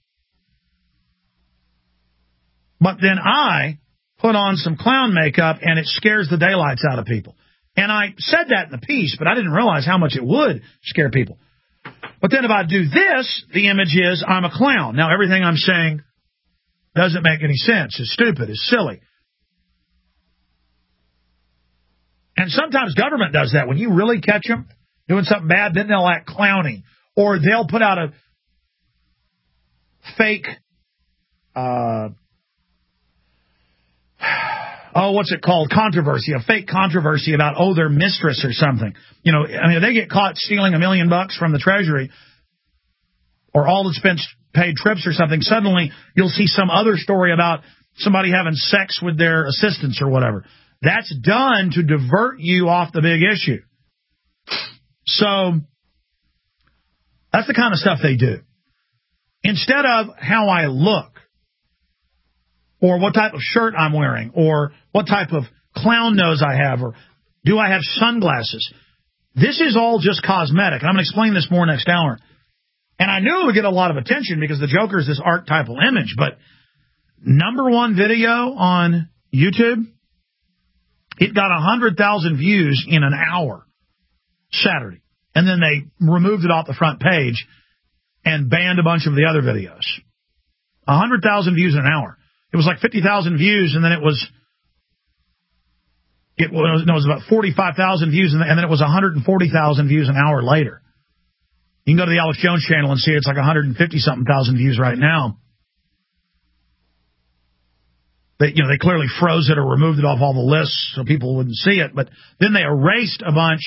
But then I put on some clown makeup, and it scares the daylights out of people. And I said that in the piece, but I didn't realize how much it would scare people. But then if I do this, the image is I'm a clown. Now, everything I'm saying doesn't make any sense. It's stupid. It's silly. And sometimes government does that. When you really catch them doing something bad, then they'll act clowny. Or they'll put out a fake... Uh, Oh, what's it called? Controversy, a fake controversy about, oh, their mistress or something. You know, I mean, if they get caught stealing a million bucks from the Treasury, or all that's been paid trips or something, suddenly you'll see some other story about somebody having sex with their assistants or whatever. That's done to divert you off the big issue. So that's the kind of stuff they do. Instead of how I look, or what type of shirt I'm wearing, or what type of clown nose I have, or do I have sunglasses, this is all just cosmetic. And I'm going to explain this more next hour. And I knew it would get a lot of attention because the Joker is this archetypal image, but number one video on YouTube, it got one hundred thousand views in an hour Saturday. And then they removed it off the front page and banned a bunch of the other videos. one hundred thousand views in an hour. It was like fifty thousand views, and then it was it was, no, it was about forty-five thousand views, and then it was one hundred forty thousand views an hour later. You can go to the Alex Jones channel and see it's like one hundred fifty-something thousand views right now. They, you know, they clearly froze it or removed it off all the lists so people wouldn't see it. But then they erased a bunch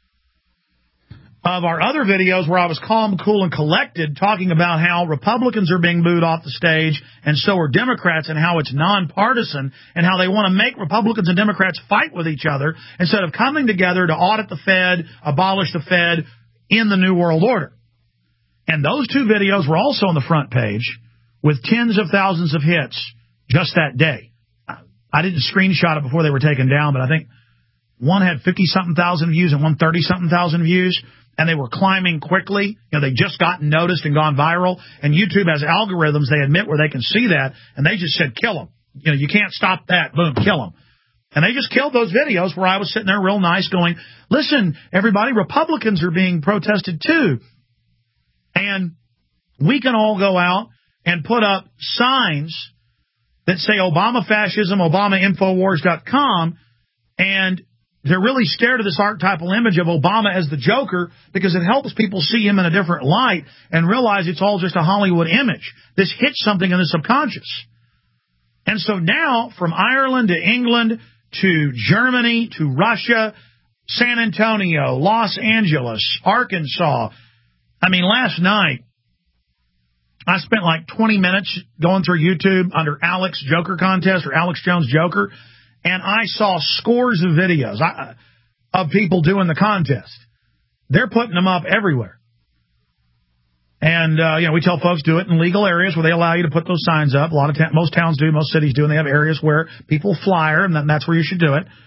of our other videos where I was calm, cool, and collected, talking about how Republicans are being booed off the stage, and so are Democrats, and how it's nonpartisan, and how they want to make Republicans and Democrats fight with each other instead of coming together to audit the Fed, abolish the Fed in the New World Order. And those two videos were also on the front page with tens of thousands of hits just that day. I didn't screenshot it before they were taken down, but I think one had fifty-something thousand views and one thirty-something thousand views, and they were climbing quickly. You know, they just gotten noticed and gone viral, and YouTube has algorithms, they admit, where they can see that, and they just said, kill them. You know, you can't stop that. Boom, kill them. And they just killed those videos where I was sitting there real nice going, listen, everybody, Republicans are being protested too. And we can all go out and put up signs that say Obama fascism, Obama Infowars dot com, and they're really scared of this archetypal image of Obama as the Joker because it helps people see him in a different light and realize it's all just a Hollywood image. This hits something in the subconscious. And so now, from Ireland to England to Germany to Russia, San Antonio, Los Angeles, Arkansas, I mean, last night, I spent like twenty minutes going through YouTube under Alex Joker Contest or Alex Jones Joker, and I saw scores of videos of people doing the contest. They're putting them up everywhere. And, uh, you know, we tell folks do it in legal areas where they allow you to put those signs up. A lot of ta- most towns do, most cities do, and they have areas where people flyer, and then that's where you should do it.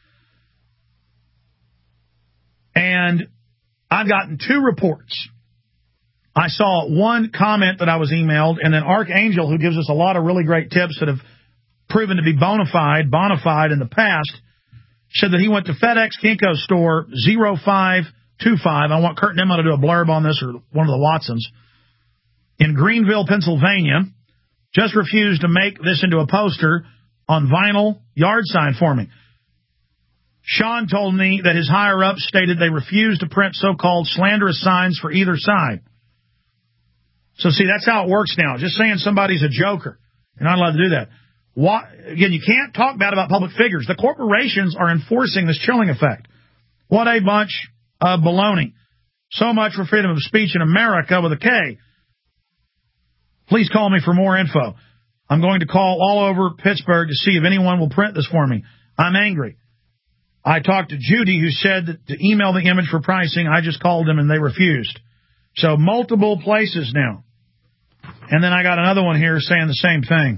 And I've gotten two reports. I saw one comment that I was emailed, and then Archangel, who gives us a lot of really great tips that have proven to be bona fide, bona fide in the past, said that he went to FedEx Kinko store zero five two five. I want Kurt and Emma to do a blurb on this, or one of the Watsons, in Greenville, Pennsylvania. Just refused to make this into a poster on vinyl yard sign for me. Sean told me that his higher-ups stated they refused to print so-called slanderous signs for either side. So, see, that's how it works now. Just saying somebody's a joker. You're not allowed to do that. Why, again, you can't talk bad about public figures. The corporations are enforcing this chilling effect. What a bunch of baloney. So much for freedom of speech in America with a K. Please call me for more info. I'm going to call all over Pittsburgh to see if anyone will print this for me. I'm angry. I talked to Judy, who said that to email the image for pricing. I just called them and they refused. So multiple places now. And then I got another one here saying the same thing.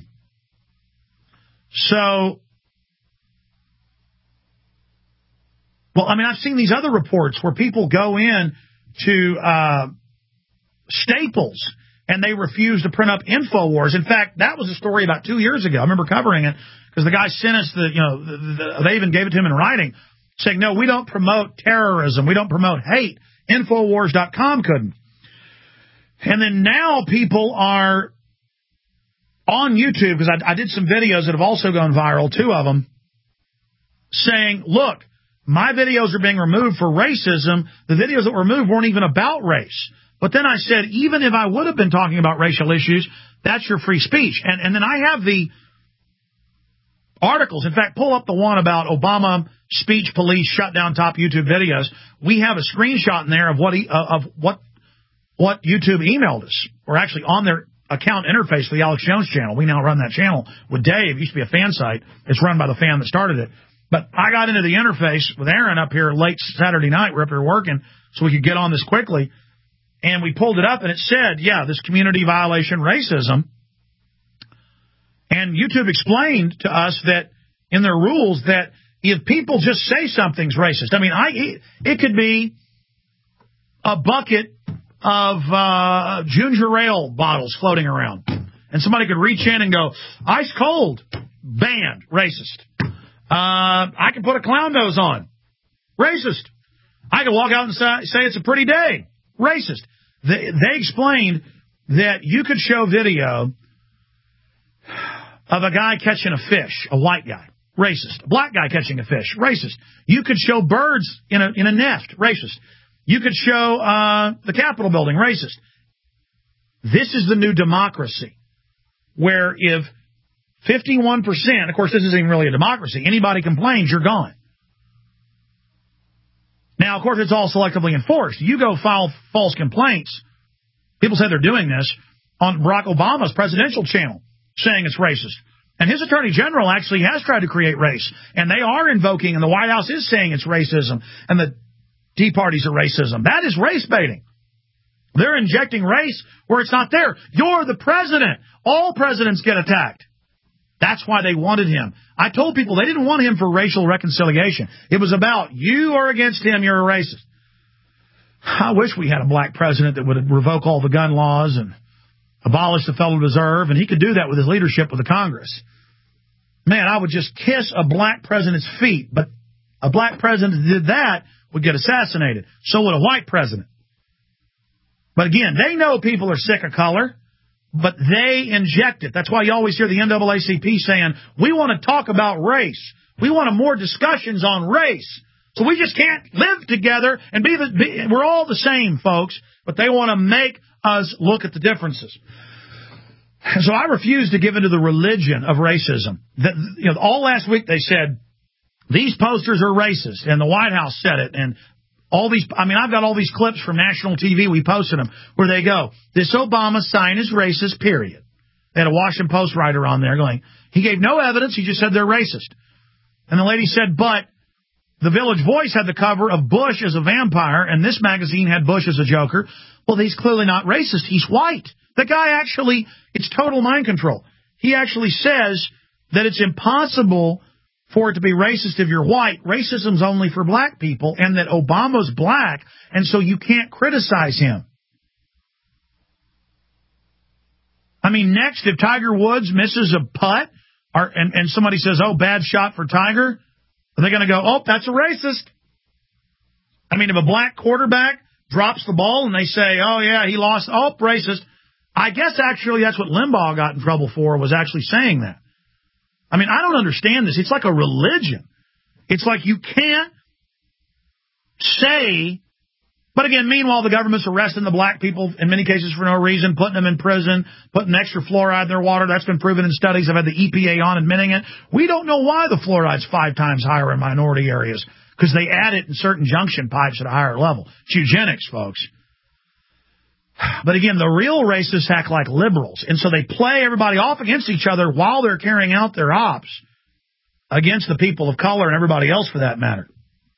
So, well, I mean, I've seen these other reports where people go in to uh, Staples and they refuse to print up InfoWars. In fact, that was a story about two years ago. I remember covering it because the guy sent us the, you know, the, the, they even gave it to him in writing saying, no, we don't promote terrorism. We don't promote hate. Infowars dot com couldn't. And then now people are on YouTube, because I, I did some videos that have also gone viral, two of them, saying, look, my videos are being removed for racism. The videos that were removed weren't even about race. But then I said, even if I would have been talking about racial issues, that's your free speech. And, and then I have the articles. In fact, pull up the one about Obama speech police shut down top YouTube videos. We have a screenshot in there of what he, uh, of what what YouTube emailed us, or actually on their account interface for the Alex Jones channel. We now run that channel with Dave. It used to be a fan site. It's run by the fan that started it. But I got into the interface with Aaron up here late Saturday night. We're up here working so we could get on this quickly. And we pulled it up, and it said, yeah, this community violation racism. And YouTube explained to us that in their rules that if people just say something's racist, I mean, I it could be a bucket of uh, ginger ale bottles floating around. And somebody could reach in and go, ice cold, banned, racist. Uh, I can put a clown nose on, racist. I can walk out and say, say it's a pretty day, racist. They, they explained that you could show video of a guy catching a fish, a white guy, racist. A black guy catching a fish, racist. You could show birds in a in a nest, racist. You could show uh, the Capitol building, racist. This is the new democracy, where if fifty-one percent, of course, this isn't even really a democracy, anybody complains, you're gone. Now, of course, it's all selectively enforced. You go file false complaints. People say they're doing this on Barack Obama's presidential channel, saying it's racist. And his attorney general actually has tried to create race. And they are invoking, and the White House is saying it's racism. And the Tea Parties are racism. That is race baiting. They're injecting race where it's not there. You're the president. All presidents get attacked. That's why they wanted him. I told people they didn't want him for racial reconciliation. It was about, you are against him, you're a racist. I wish we had a black president that would revoke all the gun laws and abolish the Federal Reserve, and he could do that with his leadership with the Congress. Man, I would just kiss a black president's feet, but a black president that did that would get assassinated. So would a white president. But again, they know people are sick of color, but they inject it. That's why you always hear the N double A C P saying, we want to talk about race. We want more discussions on race. So we just can't live together and be the, be, we're all the same, folks, but they want to make us look at the differences. So I refuse to give into the religion of racism. That, you know, all last week they said, these posters are racist, and the White House said it, and all these, I mean, I've got all these clips from national T V, we posted them, where they go, this Obama sign is racist, period. They had a Washington Post writer on there going, he gave no evidence, he just said they're racist. And the lady said, but the Village Voice had the cover of Bush as a vampire, and this magazine had Bush as a joker. Well, he's clearly not racist, he's white. The guy actually, it's total mind control. He actually says that it's impossible for it to be racist if you're white. Racism's only for black people, and that Obama's black, and so you can't criticize him. I mean, next, if Tiger Woods misses a putt, or, and, and somebody says, oh, bad shot for Tiger, are they going to go, oh, that's a racist? I mean, if a black quarterback drops the ball and they say, oh, yeah, he lost, oh, racist. I guess actually that's what Limbaugh got in trouble for, was actually saying that. I mean, I don't understand this. It's like a religion. It's like you can't say, but again, meanwhile, the government's arresting the black people in many cases for no reason, putting them in prison, putting extra fluoride in their water. That's been proven in studies. I've had the E P A on admitting it. We don't know why the fluoride's five times higher in minority areas, because they add it in certain junction pipes at a higher level. It's eugenics, folks. But again, the real racists act like liberals, and so they play everybody off against each other while they're carrying out their ops against the people of color and everybody else for that matter.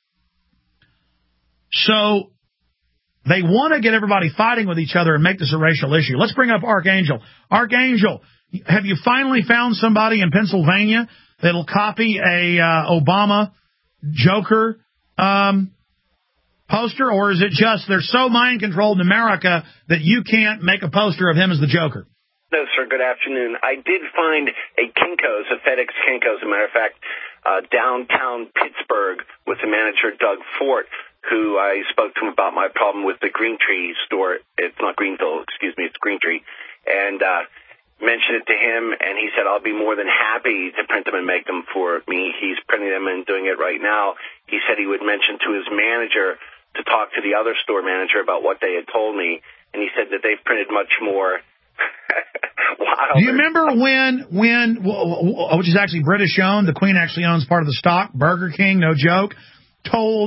So they want to get everybody fighting with each other and make this a racial issue. Let's bring up Archangel. Archangel, have you finally found somebody in Pennsylvania that'll copy a uh, Obama Joker um poster, or is it just they're so mind-controlled in America that you can't make a poster of him as the Joker? No, sir. Good afternoon. I did find a Kinko's, a FedEx Kinko's, as a matter of fact, uh, downtown Pittsburgh with the manager, Doug Fort, who I spoke to him about my problem with the Green Tree store. It's not Greenville, excuse me, it's Green Tree. And uh, mentioned it to him, and he said, I'll be more than happy to print them and make them for me. He's printing them and doing it right now. He said he would mention to his manager to talk to the other store manager about what they had told me, and he said that they've printed much more. Wow. Do you remember when, when, which is actually British owned, the Queen actually owns part of the stock, Burger King, no joke, told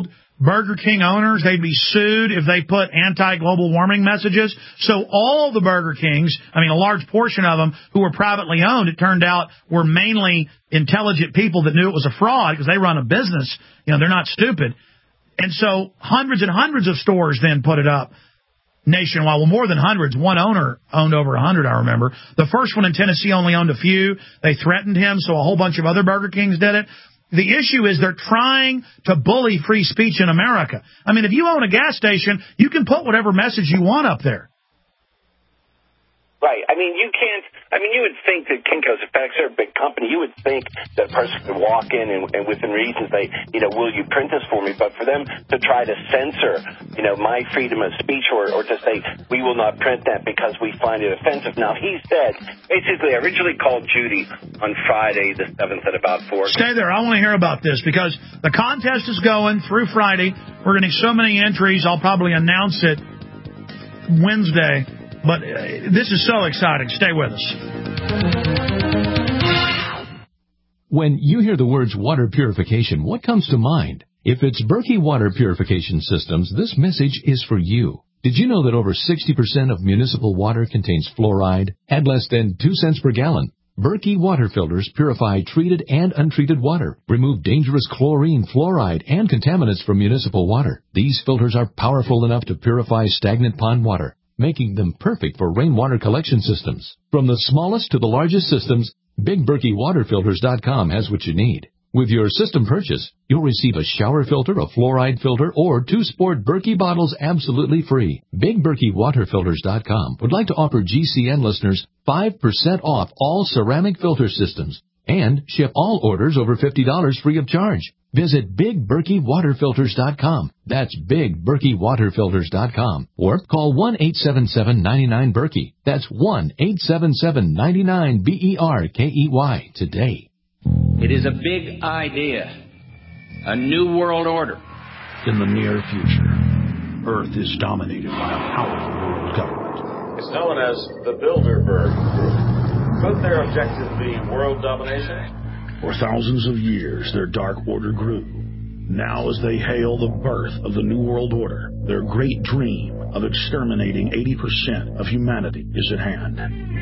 Burger King owners, they'd be sued if they put anti-global warming messages. So all the Burger Kings, I mean, a large portion of them who were privately owned, it turned out, were mainly intelligent people that knew it was a fraud because they run a business. You know, they're not stupid. And so hundreds and hundreds of stores then put it up nationwide. Well, more than hundreds. One owner owned over a hundred, I remember. The first one in Tennessee only owned a few. They threatened him, so a whole bunch of other Burger Kings did it. The issue is they're trying to bully free speech in America. I mean, if you own a gas station, you can put whatever message you want up there. Right. I mean, you can't, I mean, you would think that Kinko's, if they're a big company, you would think that a person could walk in and, and within reason say, you know, will you print this for me? But for them to try to censor, you know, my freedom of speech or, or to say, we will not print that because we find it offensive. Now, he said, basically, I originally called Judy on Friday the seventh at about four. Stay there. I want to hear about this because the contest is going through Friday. We're getting so many entries, I'll probably announce it Wednesday. But uh, this is so exciting. Stay with us. When you hear the words water purification, what comes to mind? If it's Berkey Water Purification Systems, this message is for you. Did you know that over sixty percent of municipal water contains fluoride at less than two cents per gallon? Berkey water filters purify treated and untreated water, remove dangerous chlorine, fluoride, and contaminants from municipal water. These filters are powerful enough to purify stagnant pond water, making them perfect for rainwater collection systems. From the smallest to the largest systems, Big Berkey Water Filters dot com has what you need. With your system purchase, you'll receive a shower filter, a fluoride filter, or two sport Berkey bottles absolutely free. Big Berkey Water Filters dot com would like to offer G C N listeners five percent off all ceramic filter systems and ship all orders over fifty dollars free of charge. Visit Big Berkey Water Filters dot com. That's Big Berkey Water Filters dot com. Or call one eight seven seven, nine nine, Berkey. That's one eight seven seven, nine nine, B E R K E Y today. It is a big idea. A new world order. In the near future, Earth is dominated by a powerful world government. It's known as the Bilderberg Group. Could their objective be world domination? For thousands of years, their dark order grew. Now, as they hail the birth of the New World Order, their great dream of exterminating eighty percent of humanity is at hand.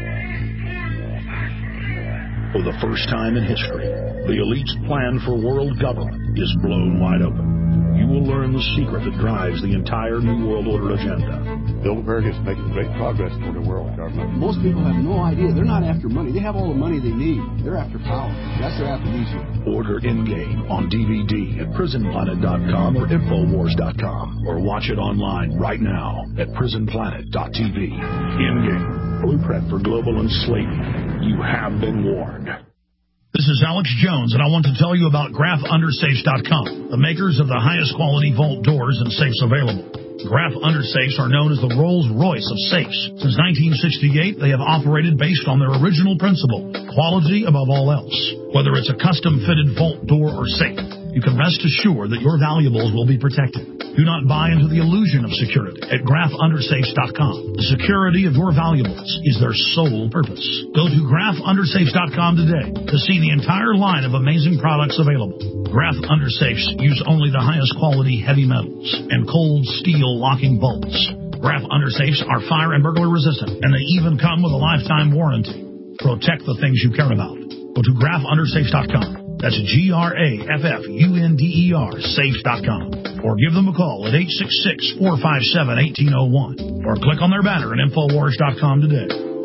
For the first time in history, the elite's plan for world government is blown wide open. You will learn the secret that drives the entire New World Order agenda. Bilderberg is making great progress toward a world government. Most people have no idea. They're not after money. They have all the money they need. They're after power. That's their amnesia. Order Endgame on D V D at prison planet dot com or infowars dot com, or watch it online right now at prison planet dot t v. Endgame, blueprint for global enslavement. You have been warned. This is Alex Jones, and I want to tell you about graph under safes dot com, the makers of the highest quality vault doors and safes available. Graph Under Safes are known as the Rolls-Royce of safes. Since nineteen sixty-eight, they have operated based on their original principle, quality above all else. Whether it's a custom-fitted vault door or safe, you can rest assured that your valuables will be protected. Do not buy into the illusion of security at graph under safes dot com. The security of your valuables is their sole purpose. Go to graph under safes dot com today to see the entire line of amazing products available. Graph Under Safes use only the highest quality heavy metals and cold steel locking bolts. Graph Under Safes are fire and burglar resistant, and they even come with a lifetime warranty. Protect the things you care about. Go to graph under safes dot com. That's G R A F F U N D E R, safes dot com. Or give them a call at eight six six, four five seven, one eight zero one. Or click on their banner at infowars dot com today.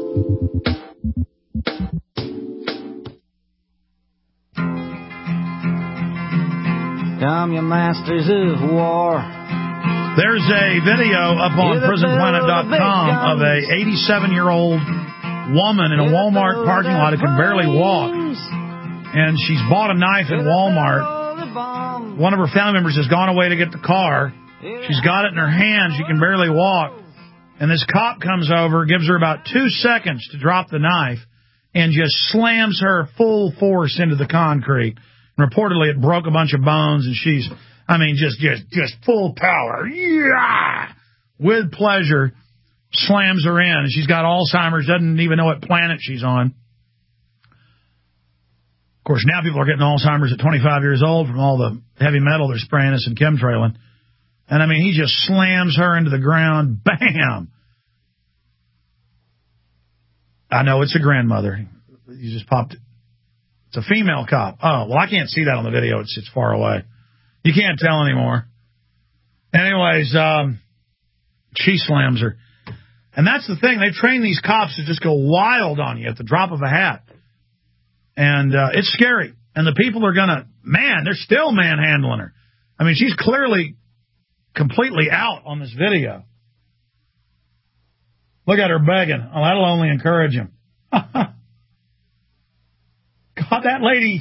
Come, you masters of war. There's a video up on prison planet dot com of a eighty-seven-year-old woman in a Walmart parking lot who can barely walk. And she's bought a knife at Walmart. One of her family members has gone away to get the car. She's got it in her hand. She can barely walk. And this cop comes over, gives her about two seconds to drop the knife, and just slams her full force into the concrete. And reportedly, it broke a bunch of bones, and she's, I mean, just just, just full power. Yeah! With pleasure, slams her in. And she's got Alzheimer's, doesn't even know what planet she's on. Of course, now people are getting Alzheimer's at twenty-five years old from all the heavy metal they're spraying us and chemtrailing. And, I mean, he just slams her into the ground. Bam! I know it's a grandmother. You just popped it. It's a female cop. Oh, well, I can't see that on the video. It's it's far away. You can't tell anymore. Anyways, um, she slams her. And that's the thing. They train these cops to just go wild on you at the drop of a hat. And uh, it's scary. And the people are going to, man, they're still manhandling her. I mean, she's clearly completely out on this video. Look at her begging. Oh, that'll only encourage him. God, that lady,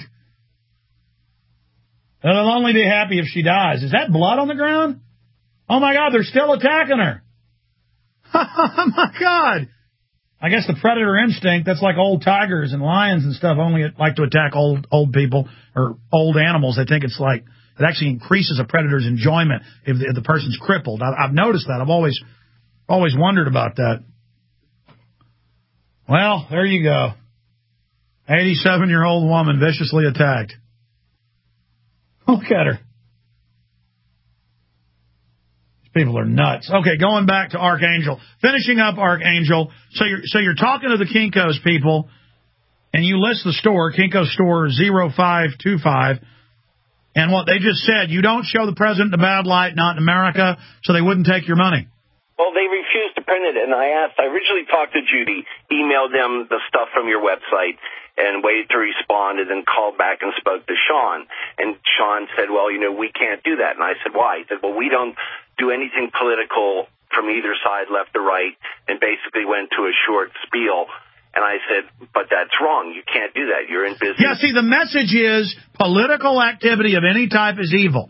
they'll only be happy if she dies. Is that blood on the ground? Oh, my God, they're still attacking her. Oh, my God. I guess the predator instinct, that's like old tigers and lions and stuff, only like to attack old old people or old animals. They think it's like, it actually increases a predator's enjoyment if the, if the person's crippled. I, I've noticed that. I've always always wondered about that. Well, there you go. eighty-seven-year-old woman viciously attacked. Look at her. People are nuts. Okay, going back to Archangel. Finishing up Archangel. So you're so you're talking to the Kinko's people, and you list the store, Kinko Store zero five two five, and what they just said, you don't show the president in a bad light, not in America, so they wouldn't take your money. Well, they refused to print it, and I asked, I originally talked to Judy, emailed them the stuff from your website, and waited to respond, and then called back and spoke to Sean. And Sean said, well, you know, we can't do that. And I said, why? He said, well, we don't do anything political from either side, left or right, and basically went to a short spiel. And I said, but that's wrong. You can't do that. You're in business. Yeah, see, the message is political activity of any type is evil.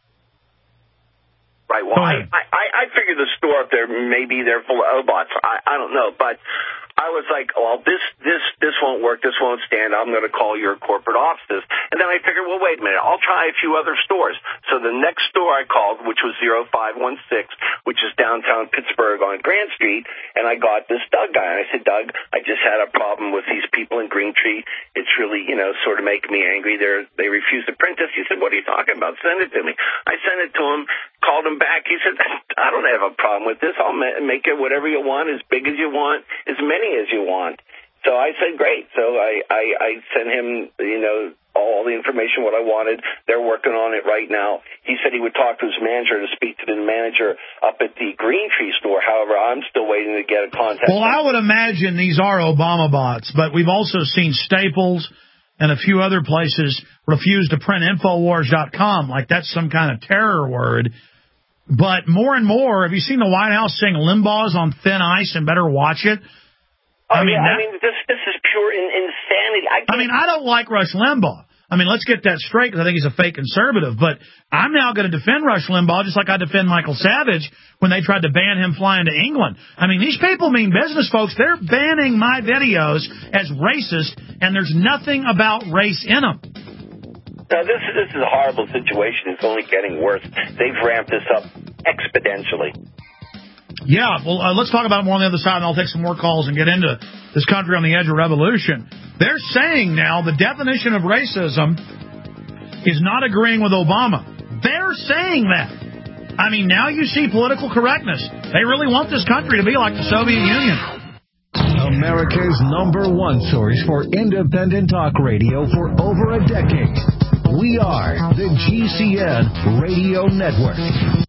Right. Well, I, I, I figure the store up there, maybe they're full of O-bots. I, I don't know. But I was like, well, this this this won't work. This won't stand. I'm going to call your corporate offices. And then I figured, well, wait a minute. I'll try a few other stores. So the next store I called, which was zero five one six, which is downtown Pittsburgh on Grand Street, and I got this Doug guy. And I said, Doug, I just had a problem with these people in Green Tree. It's really, you know, sort of making me angry. They're, they refuse to print this. He said, what are you talking about? Send it to me. I sent it to him, called him back. He said, I don't have a problem with this. I'll make it whatever you want, as big as you want, as many as you want. So I said, great. So I, I, I sent him, you know, all the information, what I wanted. They're working on it right now. He said he would talk to his manager to speak to the manager up at the Green Tree store. However, I'm still waiting to get a contact. Well, I would imagine these are Obama bots, but we've also seen Staples and a few other places refuse to print Infowars dot com like that's some kind of terror word. But more and more, have you seen the White House saying Limbaugh's on thin ice and better watch it? I mean, oh, yeah, that, I mean, this this is pure in, insanity. I, I mean, I don't like Rush Limbaugh. I mean, let's get that straight, because I think he's a fake conservative. But I'm now going to defend Rush Limbaugh just like I defend Michael Savage when they tried to ban him flying to England. I mean, these people mean business, folks. They're banning my videos as racist, and there's nothing about race in them. Now, this, this is a horrible situation. It's only getting worse. They've ramped this up exponentially. Yeah, well, uh, let's talk about it more on the other side, and I'll take some more calls and get into this country on the edge of revolution. They're saying now the definition of racism is not agreeing with Obama. They're saying that. I mean, now you see political correctness. They really want this country to be like the Soviet Union. America's number one source for independent talk radio for over a decade. We are the G C N Radio Network.